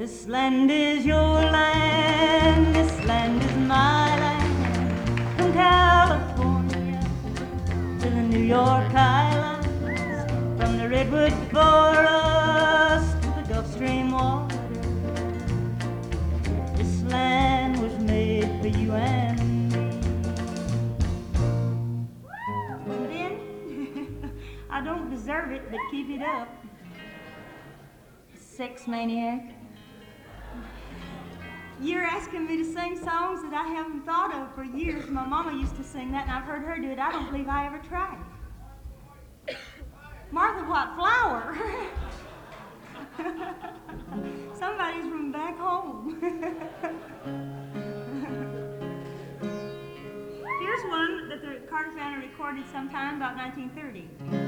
This land is your land, this land is my land. From California to the New York Islands, from the redwood forest to the Gulf Stream water. This land was made for you and me. Ben, I don't deserve it, but keep it up. Sex maniac. You're asking me to sing songs that I haven't thought of for years. My mama used to sing that, and I've heard her do it. I don't believe I ever tried. Martha White Flower. Somebody's from back home. Here's one that the Carter family recorded sometime about 1930.